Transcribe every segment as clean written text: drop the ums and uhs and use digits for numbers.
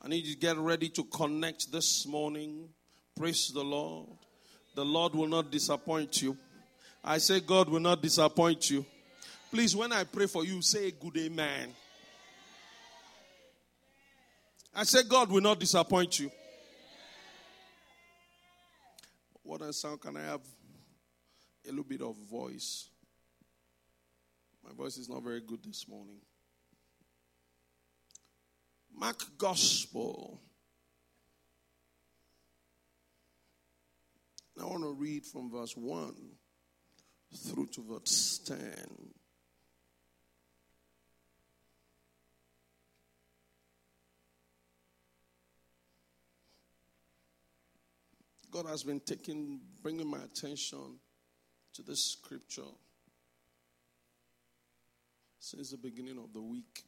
I need you to get ready to connect this morning. Praise the Lord. The Lord will not disappoint you. I say God will not disappoint you. Please, when I pray for you, say a good amen. I say God will not disappoint you. What a sound. Can I have a little bit of voice? My voice is not very good this morning. Mark Gospel. I want to read from verse 1 through to verse 10. God has been bringing my attention to this scripture since the beginning of the week.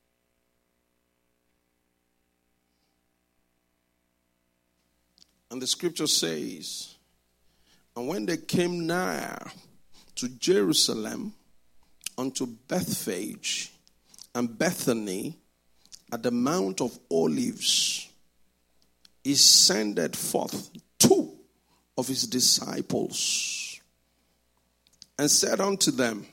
And the scripture says, and when they came nigh to Jerusalem, unto Bethphage and Bethany at the Mount of Olives, he sendeth forth 2 of his disciples, and said unto them,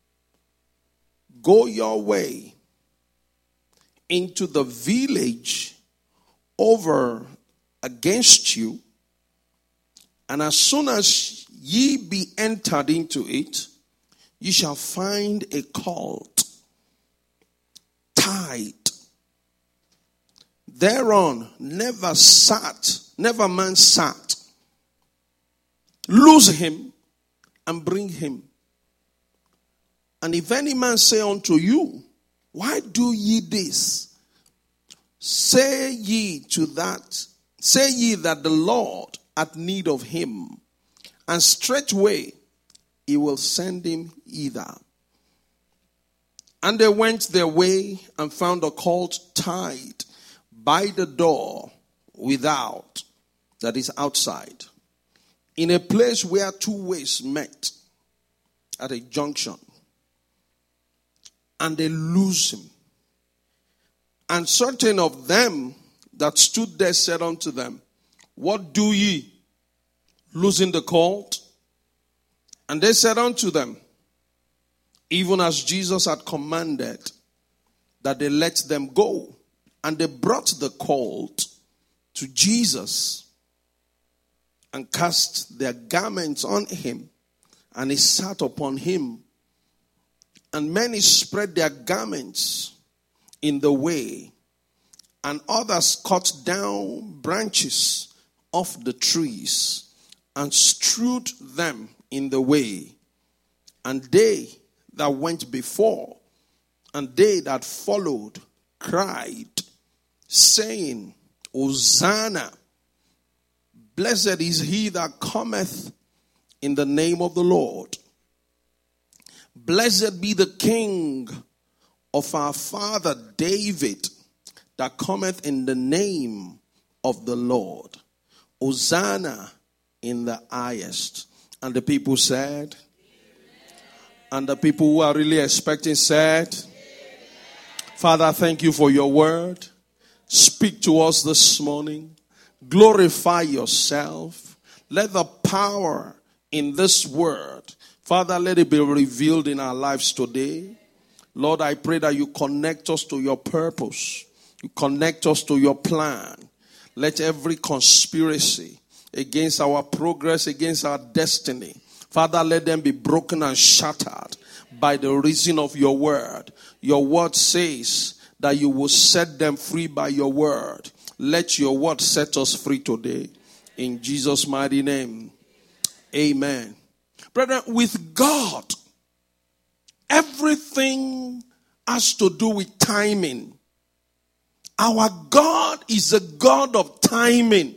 go your way into the village over against you, and as soon as ye be entered into it, ye shall find a colt tied. Thereon never man sat. Loose him and bring him. And if any man say unto you, why do ye this? Say ye that the Lord hath need of him, and straightway he will send him hither. And they went their way and found a colt tied by the door without, that is outside, in a place where 2 ways met at a junction. And they loose him. And certain of them that stood there said unto them, what do ye, loosing the colt? And they said unto them, even as Jesus had commanded, that they let them go. And they brought the colt to Jesus and cast their garments on him, and he sat upon him. And many spread their garments in the way, and others cut down branches of the trees and strewed them in the way. And they that went before and they that followed cried, saying, Hosanna, blessed is he that cometh in the name of the Lord. Blessed be the King of our father David that cometh in the name of the Lord. Hosanna in the highest. And the people said, and the people who are really expecting said, Father, thank you for your word. Speak to us this morning. Glorify yourself. Let the power in this word, Father, let it be revealed in our lives today. Lord, I pray that you connect us to your purpose. You connect us to your plan. Let every conspiracy against our progress, against our destiny, Father, let them be broken and shattered by the reason of your word. Your word says that you will set them free by your word. Let your word set us free today. In Jesus' mighty name. Amen. Brethren, with God, everything has to do with timing. Our God is a God of timing.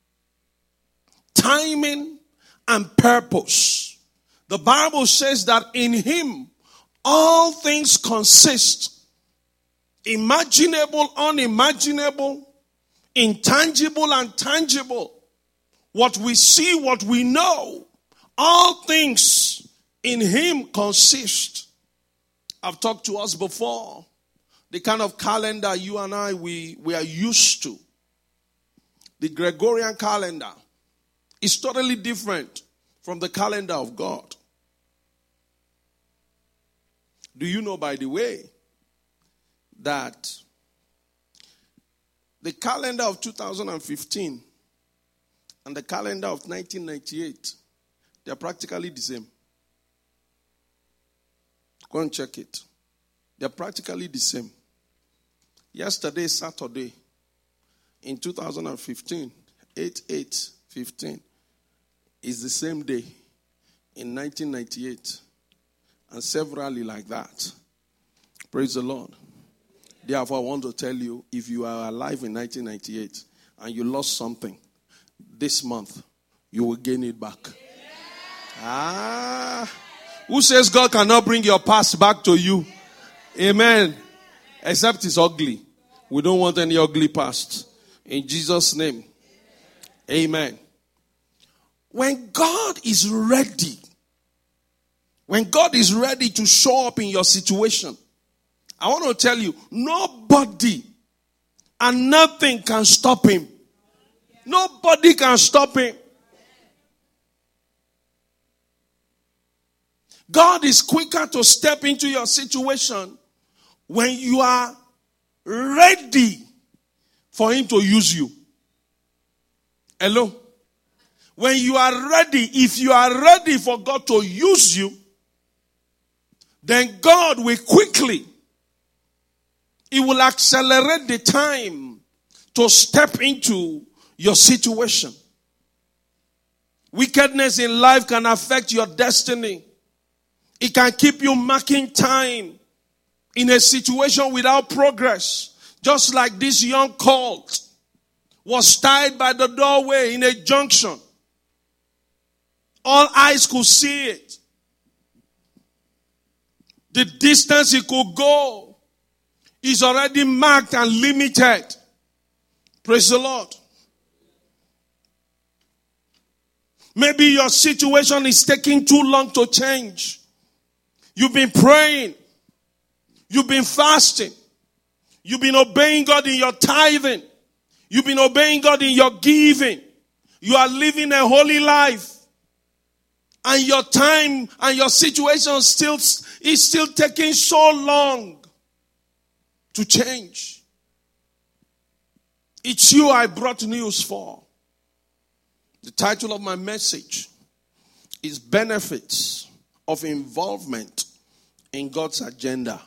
Timing and purpose. The Bible says that in him all things consist. Imaginable, unimaginable, intangible and tangible. What we see, what we know, all things in him consist. I've talked to us before the kind of calendar you and I, we are used to. The Gregorian calendar is totally different from the calendar of God. Do you know, by the way, that the calendar of 2015 and the calendar of 1998, they are practically the same. Go and check it. They are practically the same. Yesterday, Saturday, in 2015, 8/8/15, is the same day in 1998. And severally like that. Praise the Lord. Therefore, I want to tell you, if you are alive in 1998 and you lost something, this month, you will gain it back. Who says God cannot bring your past back to you? Amen. Except it's ugly. We don't want any ugly past. In Jesus' name. Amen. When God is ready to show up in your situation, I want to tell you, nobody and nothing can stop him. Nobody can stop him. God is quicker to step into your situation when you are ready for him to use you. Hello? When you are ready, if you are ready for God to use you, then God will quickly, he will accelerate the time to step into your situation. Wickedness in life can affect your destiny. It can keep you marking time in a situation without progress. Just like this young colt was tied by the doorway in a junction. All eyes could see it. The distance he could go is already marked and limited. Praise the Lord. Maybe your situation is taking too long to change. You've been praying. You've been fasting. You've been obeying God in your tithing. You've been obeying God in your giving. You are living a holy life. And your time and your situation is still taking so long to change. It's you I brought news for. The title of my message is Benefits of Involvement in God's Agenda.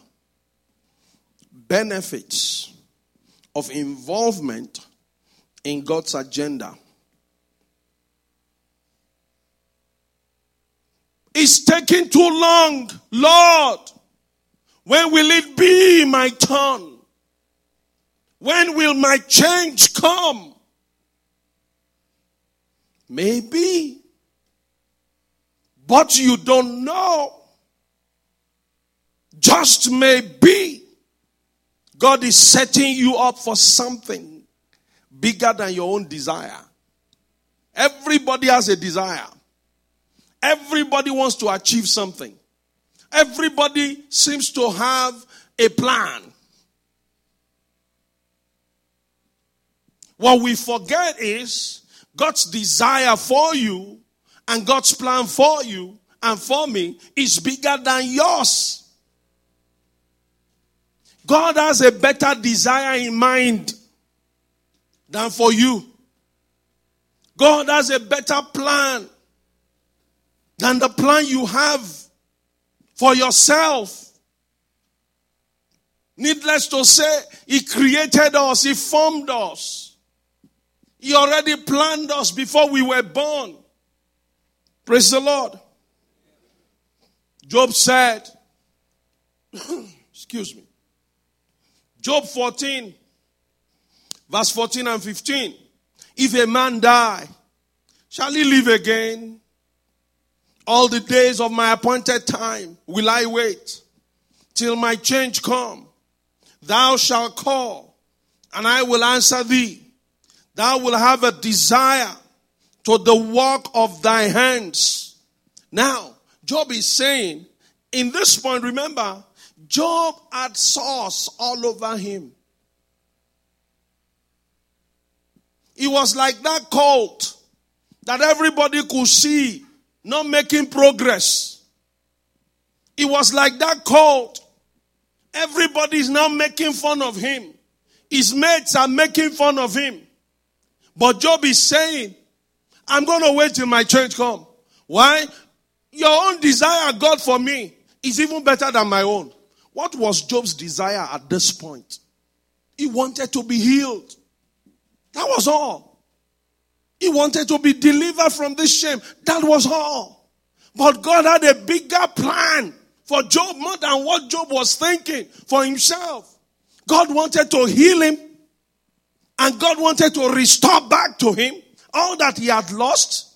Benefits of involvement in God's agenda. It's taking too long. Lord, when will it be my turn? When will my change come? Maybe. But you don't know. Just maybe. God is setting you up for something bigger than your own desire. Everybody has a desire. Everybody wants to achieve something. Everybody seems to have a plan. What we forget is God's desire for you and God's plan for you and for me is bigger than yours. God has a better desire in mind than for you. God has a better plan than the plan you have for yourself. Needless to say, he created us, he formed us. He already planned us before we were born. Praise the Lord. Job said, excuse me. Job 14, verse 14 and 15. If a man die, shall he live again? All the days of my appointed time will I wait till my change come. Thou shalt call, and I will answer thee. Thou wilt have a desire to the work of thy hands. Now, Job is saying, in this point, remember, Job had sauce all over him. He was like that cult that everybody could see not making progress. He was like that cult. Everybody is now making fun of him. His mates are making fun of him. But Job is saying, I'm going to wait till my change come. Why? Your own desire, God, for me is even better than my own. What was Job's desire at this point? He wanted to be healed. That was all. He wanted to be delivered from this shame. That was all. But God had a bigger plan for Job, more than what Job was thinking for himself. God wanted to heal him. And God wanted to restore back to him all that he had lost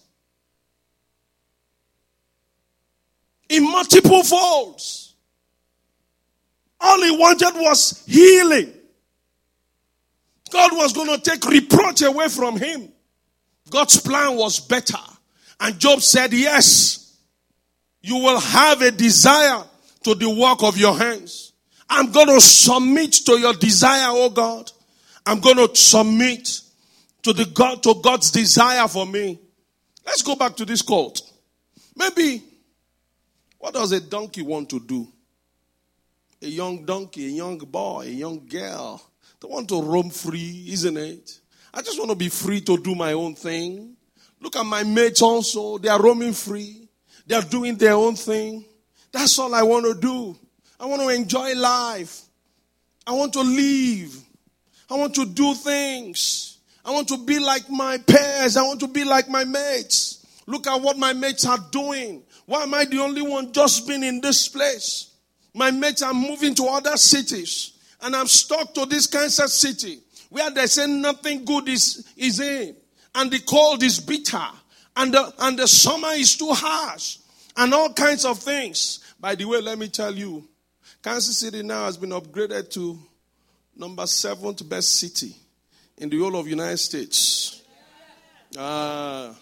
in multiple folds. All he wanted was healing. God was going to take reproach away from him. God's plan was better. And Job said, yes, you will have a desire to the work of your hands. I'm going to submit to your desire, oh God. I'm going to submit to God's desire for me. Let's go back to this cult. Maybe, what does a donkey want to do? A young donkey, a young boy, a young girl. They want to roam free, isn't it? I just want to be free to do my own thing. Look at my mates also. They are roaming free. They are doing their own thing. That's all I want to do. I want to enjoy life. I want to live. I want to do things. I want to be like my peers. I want to be like my mates. Look at what my mates are doing. Why am I the only one just being in this place? My mates are moving to other cities. And I'm stuck to this Kansas City where they say nothing good is in. And the cold is bitter. And the summer is too harsh. And all kinds of things. By the way, let me tell you, Kansas City now has been upgraded to number 7th best city in the whole of United States. God,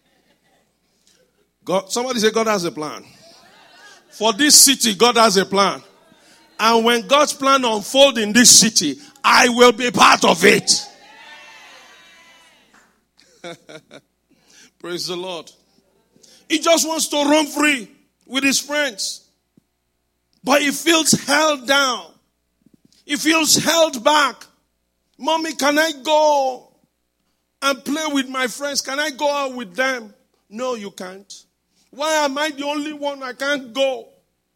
somebody say God has a plan. For this city, God has a plan. And when God's plan unfolds in this city, I will be part of it. Praise the Lord. He just wants to roam free with his friends. But he feels held down. He feels held back. Mommy, can I go and play with my friends? Can I go out with them? No, you can't. Why am I the only one I can't go?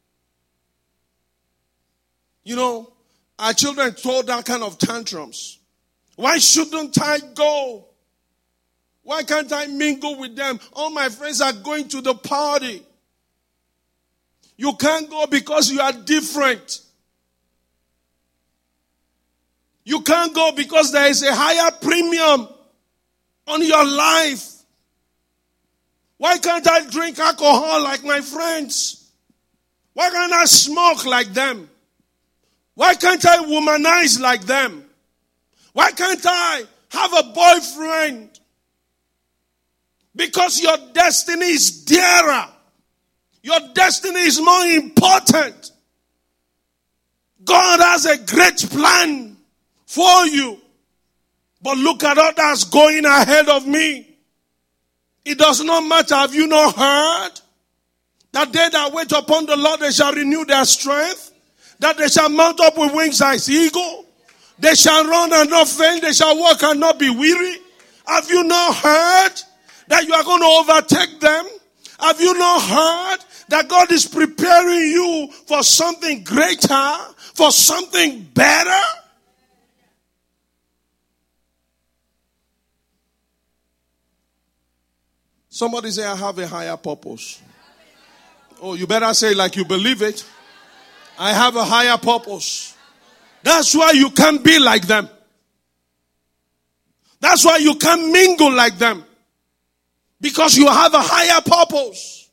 You know, our children throw that kind of tantrums. Why shouldn't I go? Why can't I mingle with them? All my friends are going to the party. You can't go because you are different. You can't go because there is a higher premium on your life. Why can't I drink alcohol like my friends? Why can't I smoke like them? Why can't I womanize like them? Why can't I have a boyfriend? Because your destiny is dearer. Your destiny is more important. God has a great plan for you. But look at others going ahead of me. It does not matter. Have you not heard that they that wait upon the Lord, they shall renew their strength? That they shall mount up with wings as eagle? They shall run and not faint. They shall walk and not be weary. Have you not heard that you are going to overtake them? Have you not heard that God is preparing you for something greater, for something better? Somebody say, I have a higher purpose. Oh, you better say it like you believe it. I have a higher purpose. That's why you can't be like them. That's why you can't mingle like them. Because you have a higher purpose.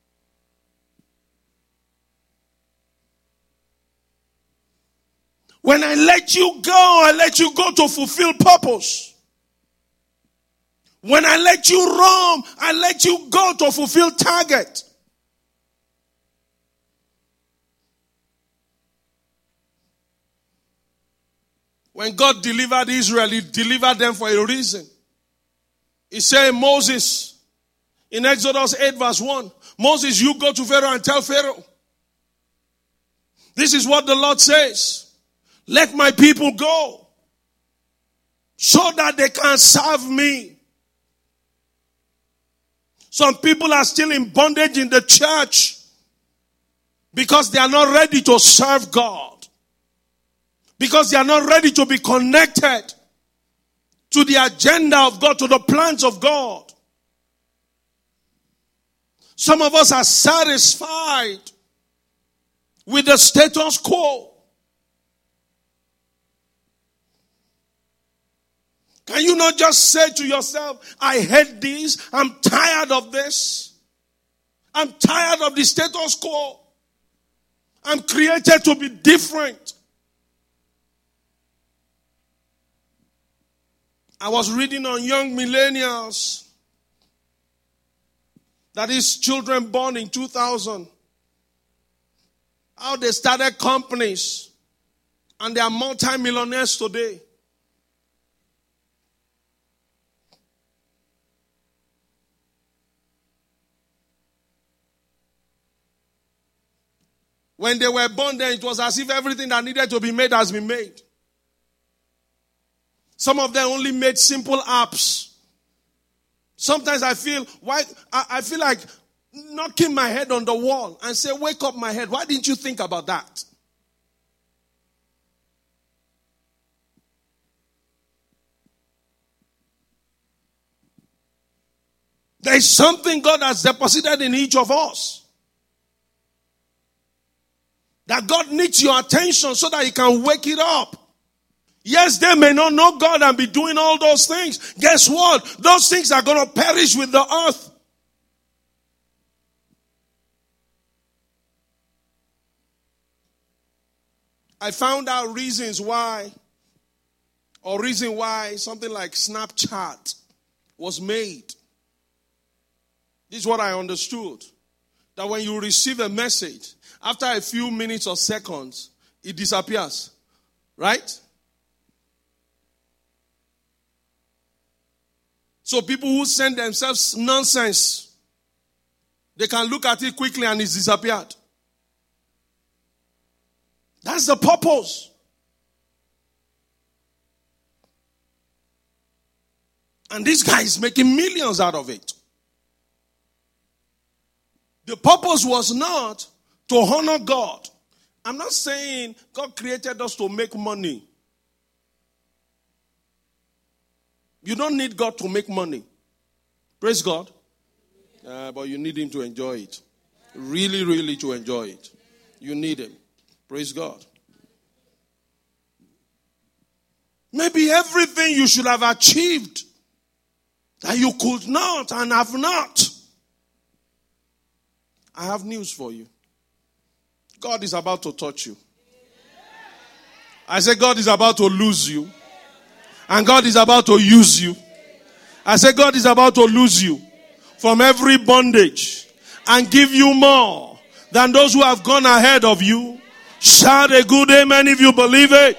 When I let you go to fulfill purpose. When I let you roam, I let you go to fulfill target. When God delivered Israel, He delivered them for a reason. He said, Moses, in Exodus 8 verse 1, Moses, you go to Pharaoh and tell Pharaoh, this is what the Lord says. Let my people go so that they can serve me. Some people are still in bondage in the church because they are not ready to serve God. Because they are not ready to be connected to the agenda of God, to the plans of God. Some of us are satisfied with the status quo. Can you not just say to yourself, I hate this, I'm tired of this. I'm tired of the status quo. I'm created to be different. I was reading on young millennials, that is children born in 2000, how they started companies and they are multi-millionaires today. When they were born then, it was as if everything that needed to be made has been made. Some of them only made simple apps. Sometimes I feel like knocking my head on the wall and say, wake up my head. Why didn't you think about that? There is something God has deposited in each of us. That God needs your attention so that He can wake it up. Yes, they may not know God and be doing all those things. Guess what? Those things are going to perish with the earth. I found out reason why something like Snapchat was made. This is what I understood. That when you receive a message, after a few minutes or seconds, it disappears. Right? So people who send themselves nonsense, they can look at it quickly and it's disappeared. That's the purpose. And this guy is making millions out of it. The purpose was not to honor God. I'm not saying God created us to make money. You don't need God to make money. Praise God. But you need Him to enjoy it. Really, really to enjoy it. You need Him. Praise God. Maybe everything you should have achieved that you could not and have not. I have news for you. God is about to touch you. I say God is about to lose you. And God is about to use you. I say God is about to lose you from every bondage and give you more than those who have gone ahead of you. Shout a good amen if you believe it.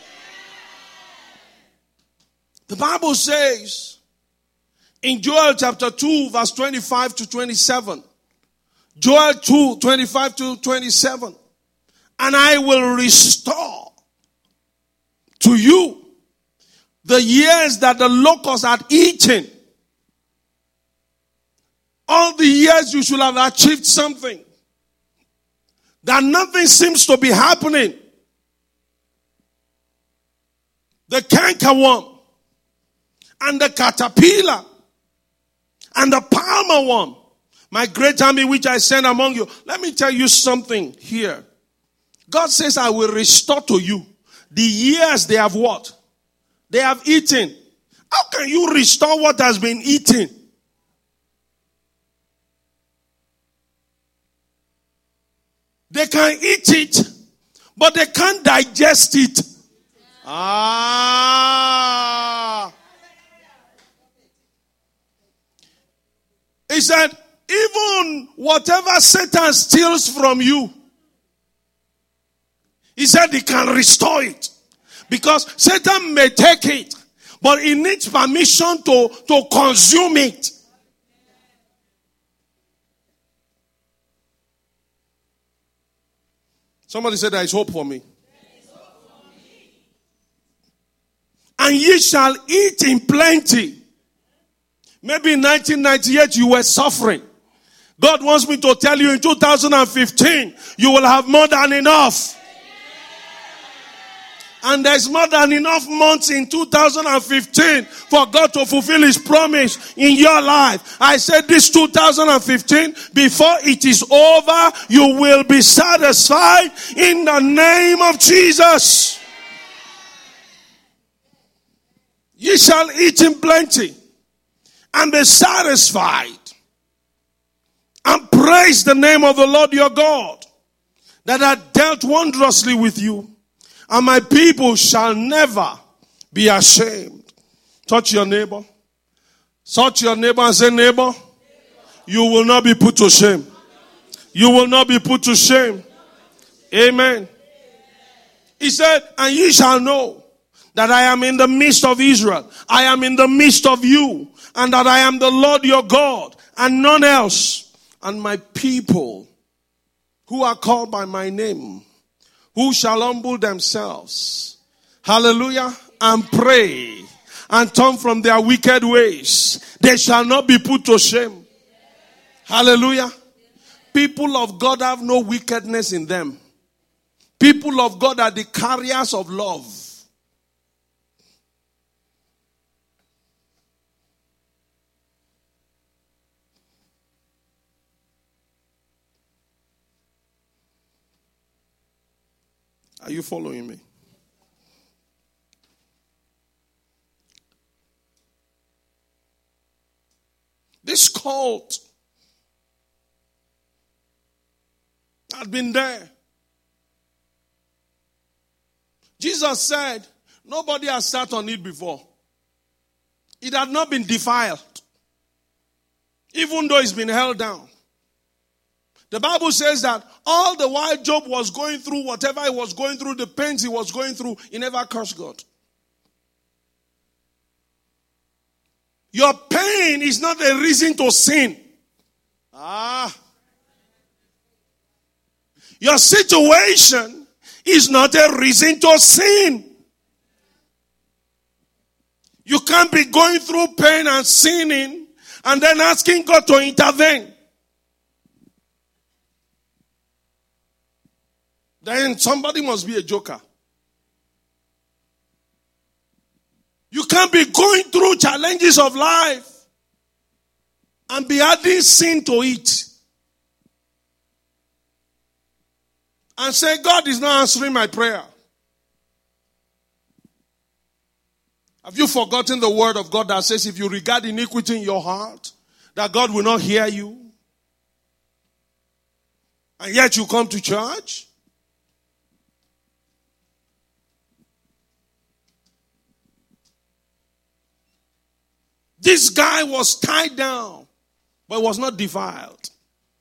The Bible says in Joel chapter 2 verse 25 to 27. Joel 2, 25 to 27. And I will restore to you the years that the locusts had eaten. All the years you should have achieved something. That nothing seems to be happening. The cankerworm and the caterpillar and the palmer worm, my great army which I send among you. Let me tell you something here. God says, I will restore to you the years they have what? They have eaten. How can you restore what has been eaten? They can eat it, but they can't digest it. He said, even whatever Satan steals from you, he said he can restore it. Because Satan may take it, but he needs permission to consume it. Somebody said there is hope for me. And ye shall eat in plenty. Maybe in 1998 you were suffering. God wants me to tell you in 2015 you will have more than enough. And there's more than enough months in 2015 for God to fulfill His promise in your life. I said this 2015, before it is over, you will be satisfied in the name of Jesus. Ye shall eat in plenty and be satisfied, and praise the name of the Lord your God that hath dealt wondrously with you. And my people shall never be ashamed. Touch your neighbor. Touch your neighbor and say, neighbor, you will not be put to shame. You will not be put to shame. Amen. He said, and ye shall know that I am in the midst of Israel. I am in the midst of you. And that I am the Lord your God and none else. And my people who are called by my name, who shall humble themselves, hallelujah, and pray, and turn from their wicked ways, they shall not be put to shame. Hallelujah. People of God have no wickedness in them. People of God are the carriers of love. Are you following me? This cult had been there. Jesus said, nobody has sat on it before. It had not been defiled, even though it's been held down. The Bible says that all the while Job was going through whatever he was going through, the pains he was going through, he never cursed God. Your pain is not a reason to sin. Your situation is not a reason to sin. You can't be going through pain and sinning and then asking God to intervene. Then somebody must be a joker. You can't be going through challenges of life and be adding sin to it. And say, God is not answering my prayer. Have you forgotten the word of God that says if you regard iniquity in your heart, that God will not hear you? And yet you come to church? This guy was tied down, but was not defiled.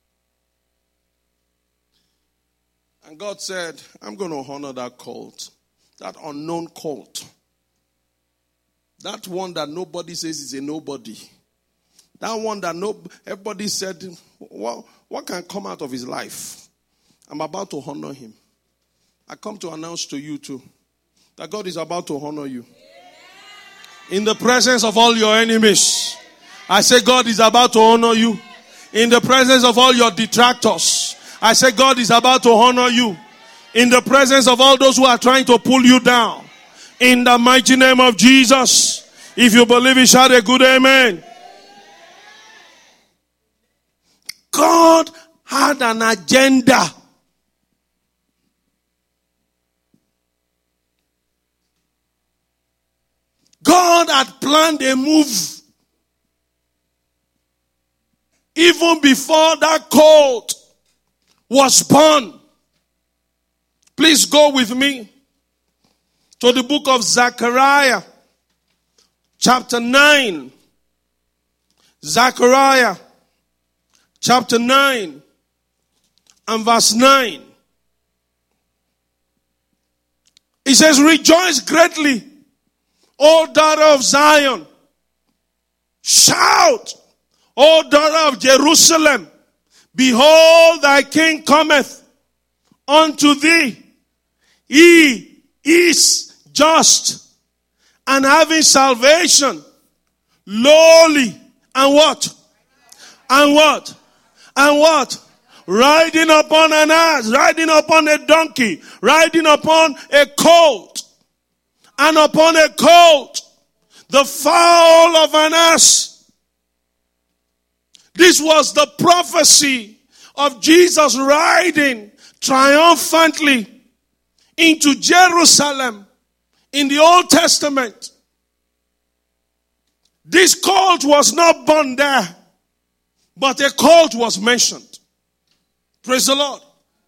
And God said, I'm going to honor that cult, that unknown cult. That one that nobody says is a nobody. That one that everybody said, well, what can come out of his life? I'm about to honor him. I come to announce to you too, that God is about to honor you. In the presence of all your enemies. I say God is about to honor you. In the presence of all your detractors. I say God is about to honor you. In the presence of all those who are trying to pull you down. In the mighty name of Jesus. If you believe it, shout a good amen. God had an agenda. God had planned a move. Even before that cult was born. Please go with me to the book of Zechariah, chapter 9. Zechariah, chapter 9, and verse 9. He says, rejoice greatly, O daughter of Zion. Shout, O daughter of Jerusalem. Behold, thy king cometh unto thee. He is just and having salvation, lowly, and what? And what? And what? Riding upon an ass, riding upon a donkey, riding upon a colt, and upon a colt, the foal of an ass. This was the prophecy of Jesus riding triumphantly into Jerusalem in the Old Testament. This colt was not born there, but a colt was mentioned. Praise the Lord.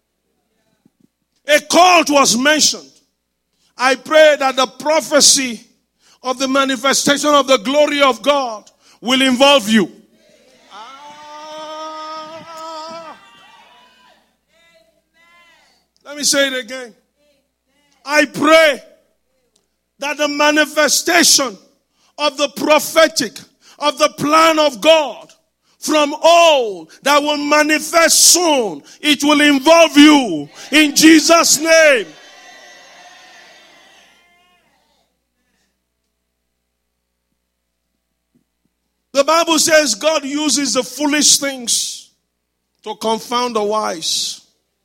A colt was mentioned. I pray that the prophecy of the manifestation of the glory of God will involve you. Let me say it again. I pray that the manifestation of the prophetic, of the plan of God from old that will manifest soon, it will involve you in Jesus' name. The Bible says God uses the foolish things to confound the wise.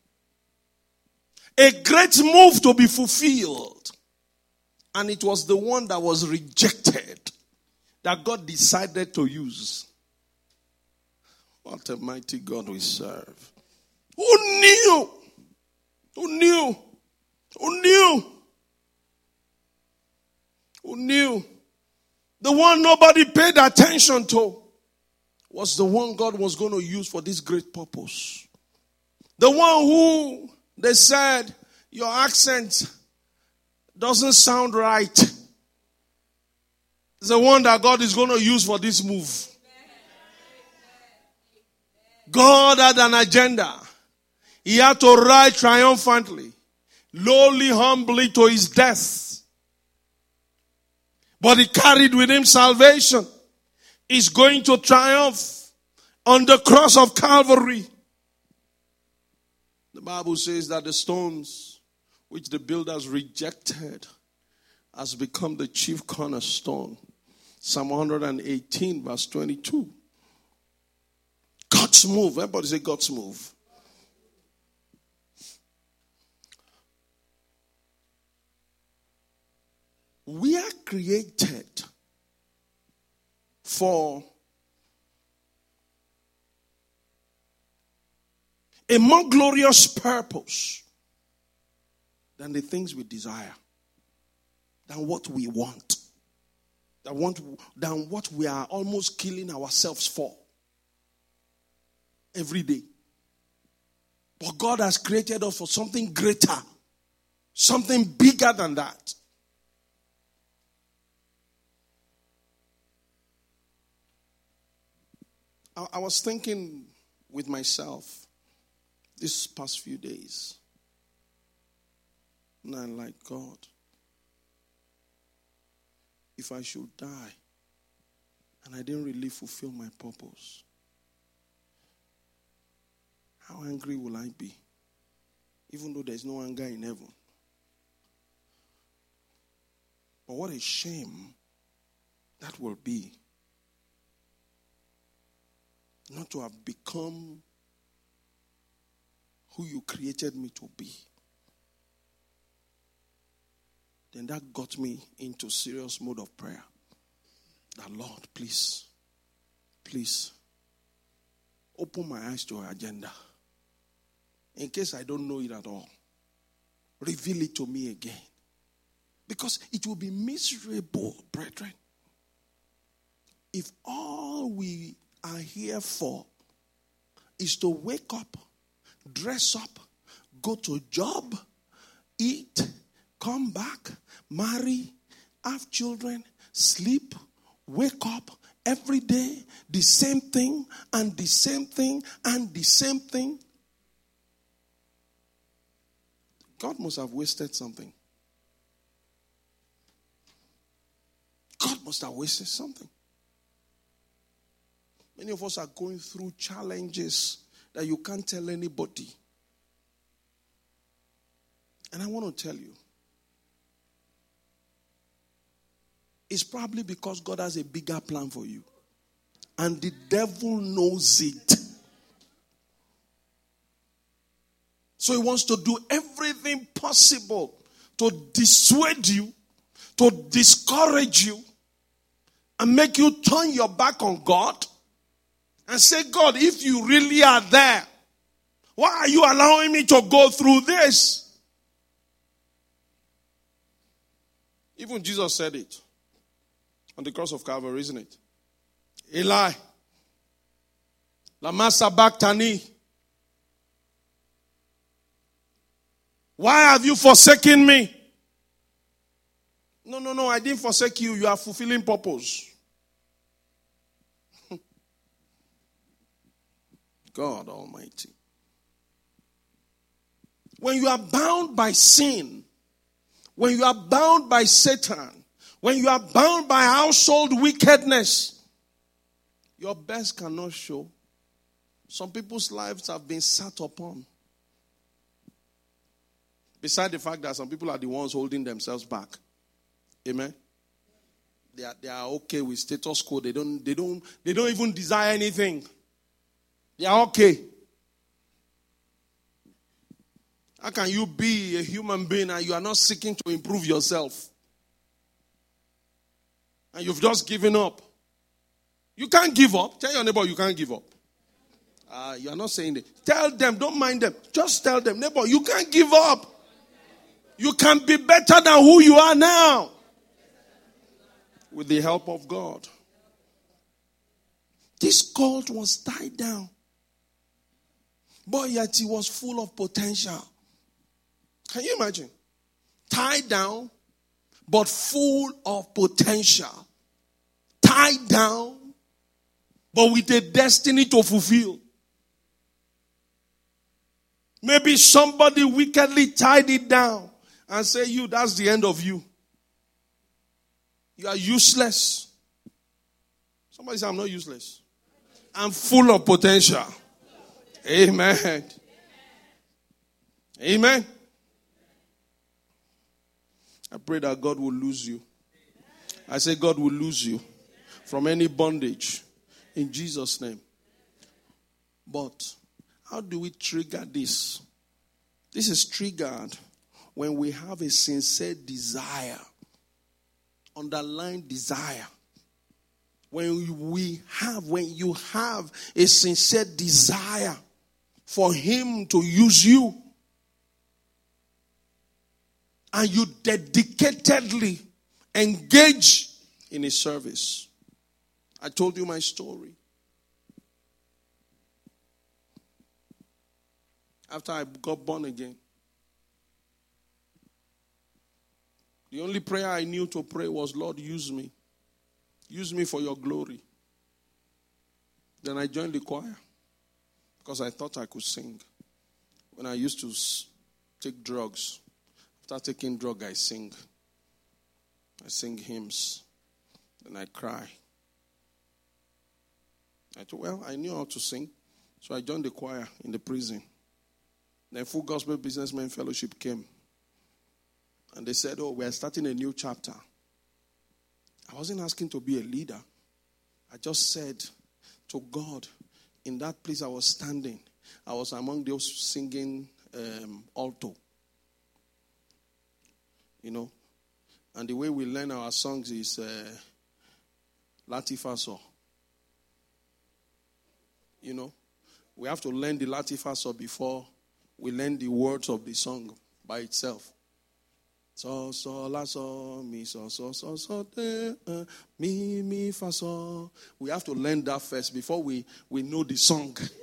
A great move to be fulfilled. And it was the one that was rejected that God decided to use. What a mighty God we serve. Who knew? Who knew? Who knew? Who knew? The one nobody paid attention to was the one God was going to use for this great purpose. The one who they said, your accent doesn't sound right. It's the one that God is going to use for this move. God had an agenda. He had to ride triumphantly, lowly, humbly to his death. But he carried with him salvation. He's going to triumph on the cross of Calvary. The Bible says that the stones which the builders rejected has become the chief cornerstone. Psalm 118 verse 22. God's move. Everybody say God's move. We are created for a more glorious purpose than the things we desire, than what we want, than what we are almost killing ourselves for every day. But God has created us for something greater, something bigger than that. I was thinking with myself these past few days. And I'm like, God, if I should die and I didn't really fulfill my purpose, how angry will I be? Even though there's no anger in heaven. But what a shame that will be. Not to have become who you created me to be. Then that got me into serious mode of prayer. That Lord, please, open my eyes to your agenda. In case I don't know it at all, reveal it to me again. Because it will be miserable, brethren, if all we are here for is to wake up, dress up, go to job, eat, come back, marry, have children, sleep, wake up every day, the same thing and the same thing and the same thing. God must have wasted something. God must have wasted something. Many of us are going through challenges that you can't tell anybody. And I want to tell you, it's probably because God has a bigger plan for you. And the devil knows it. So he wants to do everything possible to dissuade you, to discourage you, and make you turn your back on God and say, God, if you really are there, why are you allowing me to go through this? Even Jesus said it on the cross of Calvary, isn't it? Eli, lama sabachthani. Why have you forsaken me? No, I didn't forsake you. You are fulfilling purpose. God Almighty. When you are bound by sin, when you are bound by Satan, when you are bound by household wickedness, your best cannot show. Some people's lives have been sat upon. Beside the fact that some people are the ones holding themselves back. Amen. They are okay with status quo. They don't even desire anything. They are okay. How can you be a human being and you are not seeking to improve yourself? And you've just given up. You can't give up. Tell your neighbor you can't give up. You are not saying it. Tell them, don't mind them. Just tell them, neighbor, you can't give up. You can be better than who you are now. With the help of God. This cult was tied down. But yet he was full of potential. Can you imagine? Tied down, but full of potential. Tied down, but with a destiny to fulfill. Maybe somebody wickedly tied it down and say, that's the end of you. You are useless. Somebody say, I'm not useless. I'm full of potential. Amen. Amen. I pray that God will lose you. I say God will lose you from any bondage in Jesus' name. But how do we trigger this? This is triggered when we have a sincere desire, underlying desire. When you have a sincere desire for him to use you, and you dedicatedly engage in his service. I told you my story. After I got born again, the only prayer I knew to pray was, Lord, use me. Use me for your glory. Then I joined the choir because I thought I could sing. When I used to take drugs, after taking drugs, I sing. I sing hymns. Then I cry. I thought, I knew how to sing. So I joined the choir in the prison. Then Full Gospel Businessmen Fellowship came. And they said, we are starting a new chapter. I wasn't asking to be a leader. I just said to God, in that place I was standing, I was among those singing alto. And the way we learn our songs is Latifaso. We have to learn the Latifaso before we learn the words of the song by itself. So, la, so, mi, so, de, mi, fa, so. We have to learn that first before we know the song. It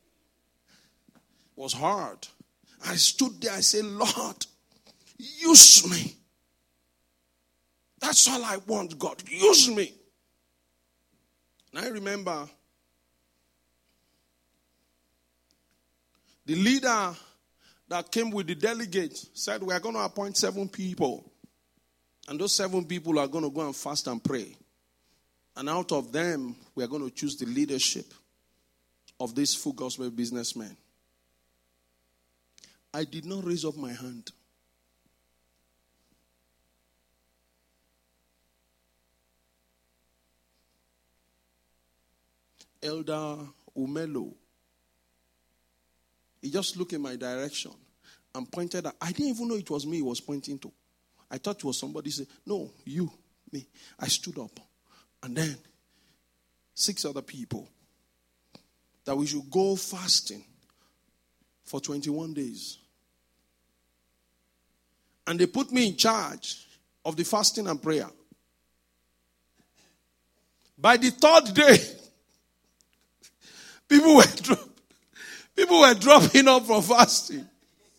was hard. I stood there, I said, Lord, use me. That's all I want, God. Use me. And I remember the leader that came with the delegate said, we are going to appoint 7 people. And those 7 people are going to go and fast and pray. And out of them, we are going to choose the leadership of this Full Gospel businessman. I did not raise up my hand. Elder Umelo, he just looked in my direction and pointed out. I didn't even know it was me he was pointing to. I thought it was somebody. Said, no, you, me. I stood up. And then 6 other people that we should go fasting for 21 days. And they put me in charge of the fasting and prayer. By the 3rd day, people were dropping up from fasting.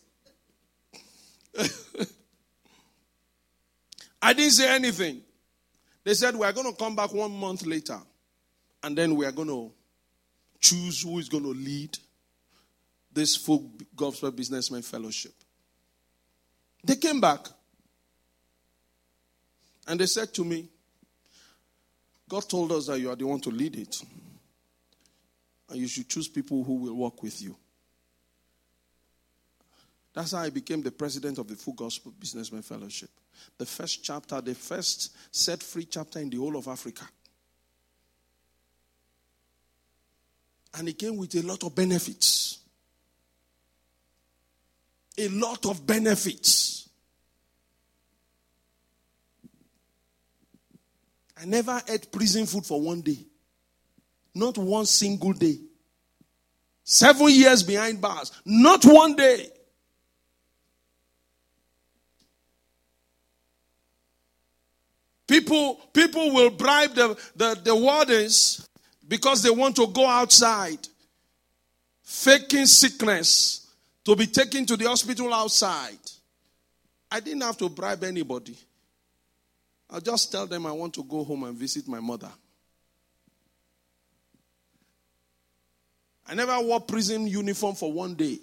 I didn't say anything. They said, we are going to come back 1 month later. And then we are going to choose who is going to lead this Full Gospel Businessman Fellowship. They came back. And they said to me, God told us that you are the one to lead it. And you should choose people who will work with you. That's how I became the president of the Full Gospel Businessman Fellowship. The first chapter, the first set-free chapter in the whole of Africa. And it came with a lot of benefits. A lot of benefits. I never ate prison food for 1 day. Not one single day. 7 years behind bars. Not 1 day. People will bribe the wardens because they want to go outside, faking sickness to be taken to the hospital outside. I didn't have to bribe anybody. I'll just tell them I want to go home and visit my mother. I never wore prison uniform for 1 day.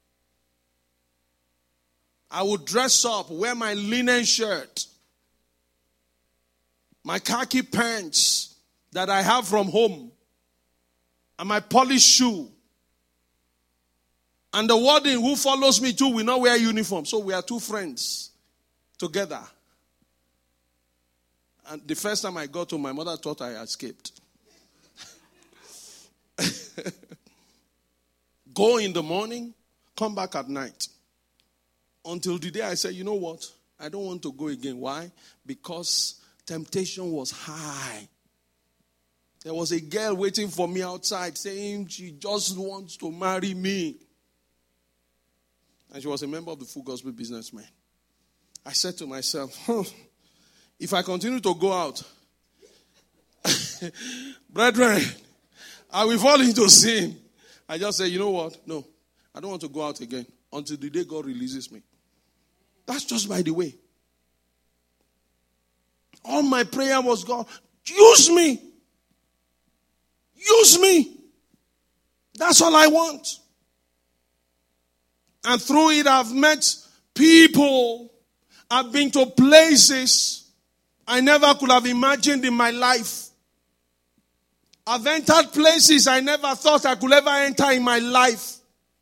I would dress up, wear my linen shirt, my khaki pants that I have from home, and my polished shoe. And the warden who follows me too will not wear uniform. So we are 2 friends together. And the first time I got home, my mother thought I escaped. Go in the morning, come back at night. Until the day I said, you know what? I don't want to go again. Why? Because temptation was high. There was a girl waiting for me outside saying she just wants to marry me. And she was a member of the Full Gospel Businessman. I said to myself, if I continue to go out, brethren, I will fall into sin. I just said, you know what? No, I don't want to go out again until the day God releases me. That's just by the way. All my prayer was, God, use me. Use me. That's all I want. And through it, I've met people. I've been to places I never could have imagined in my life. I've entered places I never thought I could ever enter in my life.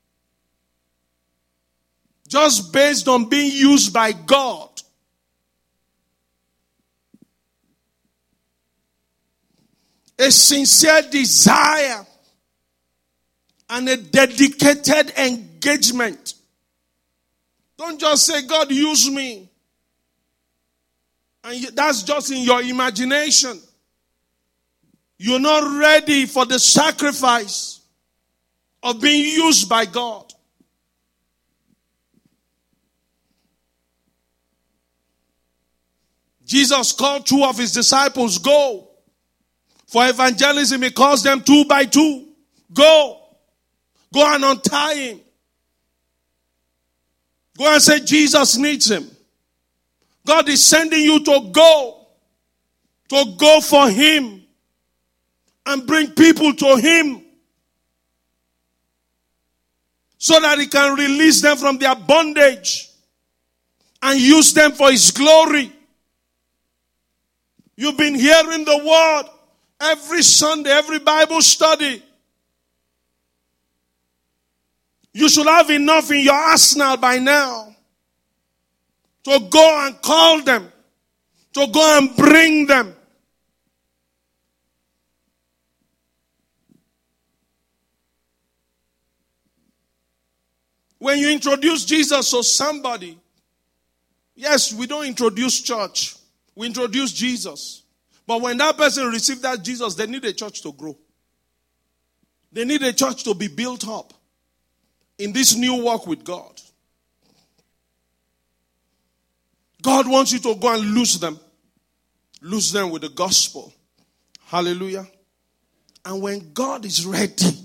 Just based on being used by God. A sincere desire and a dedicated engagement. Don't just say, God, use me. And that's just in your imagination. You're not ready for the sacrifice of being used by God. Jesus called 2 of his disciples, go. For evangelism, he calls them 2 by 2. Go. Go and untie him. Go and say Jesus needs him. God is sending you to go. To go for him. And bring people to him. So that he can release them from their bondage. And use them for his glory. You've been hearing the word. Every Sunday, every Bible study. You should have enough in your arsenal by now to go and call them, to go and bring them. When you introduce Jesus to somebody, yes, we don't introduce church. We introduce Jesus. But when that person receives that Jesus, they need a church to grow. They need a church to be built up in this new walk with God. God wants you to go and lose them. Lose them with the gospel. Hallelujah. And when God is ready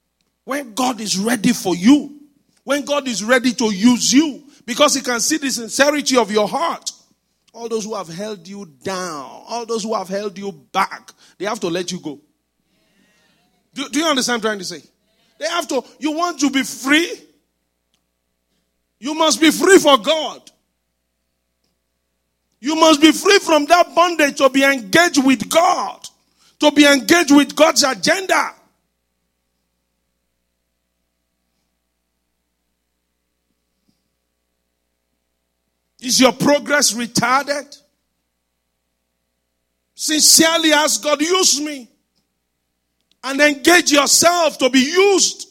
for you, when God is ready to use you, because He can see the sincerity of your heart, all those who have held you down, all those who have held you back, they have to let you go. Do you understand what I'm trying to say? They have to. You want to be free? You must be free for God. You must be free from that bondage to be engaged with God, to be engaged with God's agenda. Is your progress retarded? Sincerely ask God, use me. And engage yourself to be used.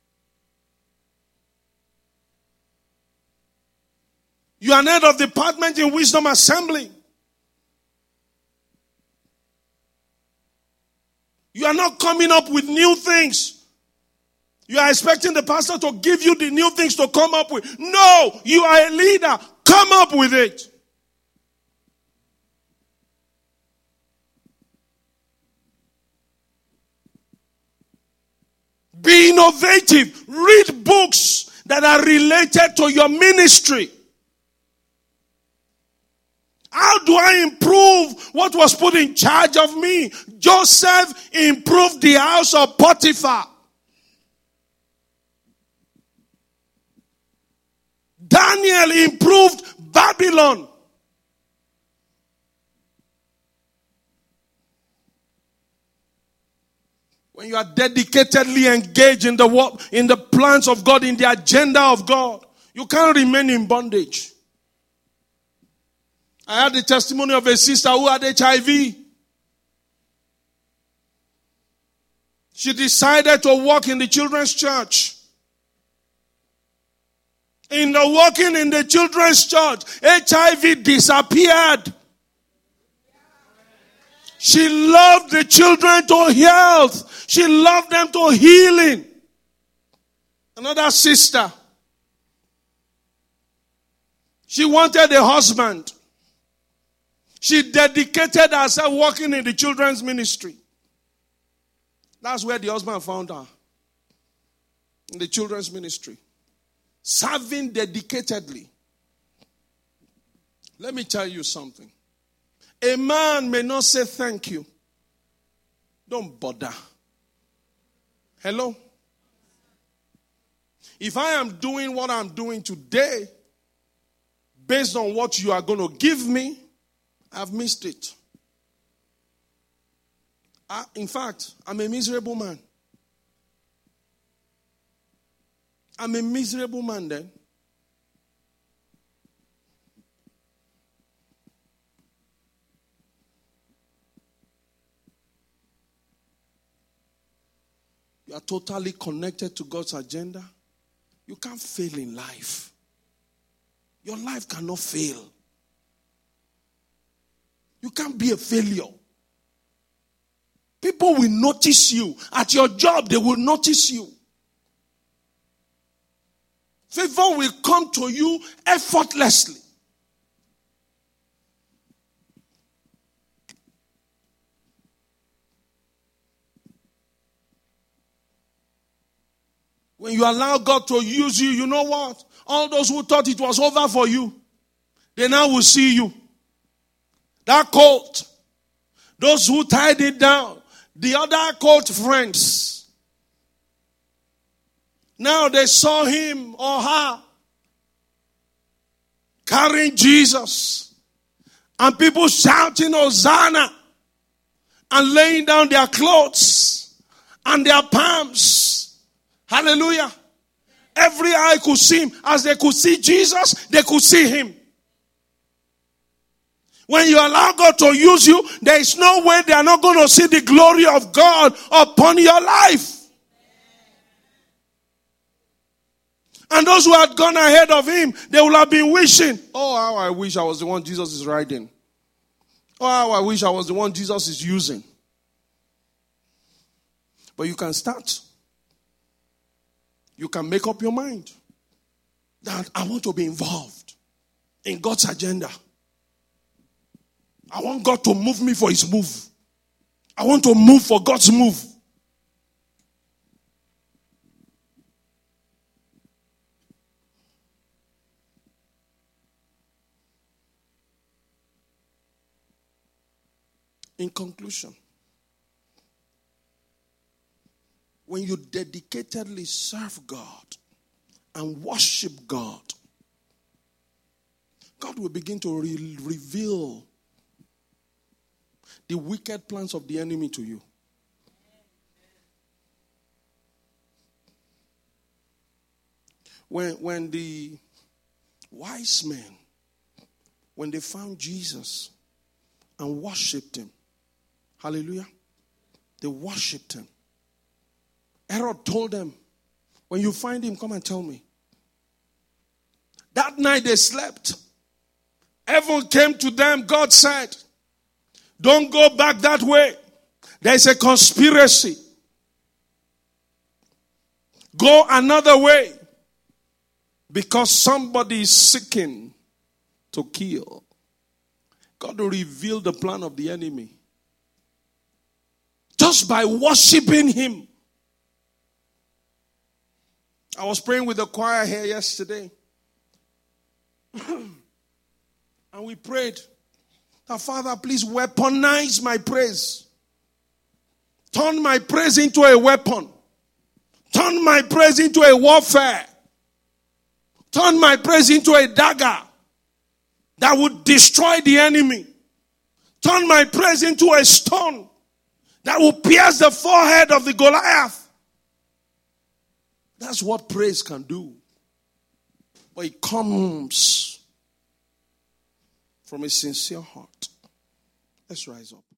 You are head of department in Wisdom Assembly. You are not coming up with new things. You are expecting the pastor to give you the new things to come up with. No, you are a leader. Come up with it. Be innovative. Read books that are related to your ministry. How do I improve what was put in charge of me? Joseph improved the house of Potiphar. Daniel improved Babylon. When you are dedicatedly engaged in the work, in the plans of God, in the agenda of God, you can't remain in bondage. I had the testimony of a sister who had HIV. She decided to work in the children's church. In the working in the children's church, HIV disappeared. She loved the children to health. She loved them to healing. Another sister, she wanted a husband. She dedicated herself working in the children's ministry. That's where the husband found her. In the children's ministry. Serving dedicatedly. Let me tell you something. A man may not say thank you. Don't bother. Hello? If I am doing what I'm doing today, based on what you are going to give me, I've missed it. In fact, I'm a miserable man. I'm a miserable man then. You are totally connected to God's agenda. You can't fail in life. Your life cannot fail. You can't be a failure. People will notice you. At your job, they will notice you. Favor will come to you effortlessly. When you allow God to use you, you know what? All those who thought it was over for you, they now will see you. That colt, those who tied it down, the other colt friends, now they saw him or her carrying Jesus. And people shouting Hosanna. and laying down their clothes and their palms. Hallelujah. Every eye could see him. As they could see Jesus, they could see him. When you allow God to use you, there is no way they are not going to see the glory of God upon your life. And those who had gone ahead of him, they will have been wishing, oh, how I wish I was the one Jesus is riding. Oh, how I wish I was the one Jesus is using. But you can start. You can make up your mind that I want to be involved in God's agenda. I want God to move me for his move. I want to move for God's move. In conclusion, when you dedicatedly serve God and worship God, God will begin to reveal the wicked plans of the enemy to you. When the wise men, when they found Jesus and worshipped him, hallelujah, they worshipped him. Herod told them, when you find him, come and tell me. That night they slept. Heaven came to them. God said, don't go back that way. There's a conspiracy. Go another way. Because somebody is seeking to kill. God will reveal the plan of the enemy. Just by worshiping him. I was praying with the choir here yesterday. And we prayed that, Father, please weaponize my praise. Turn my praise into a weapon. Turn my praise into a warfare. Turn my praise into a dagger that would destroy the enemy. Turn my praise into a stone that will pierce the forehead of the Goliath. That's what praise can do. But it comes from a sincere heart. Let's rise up.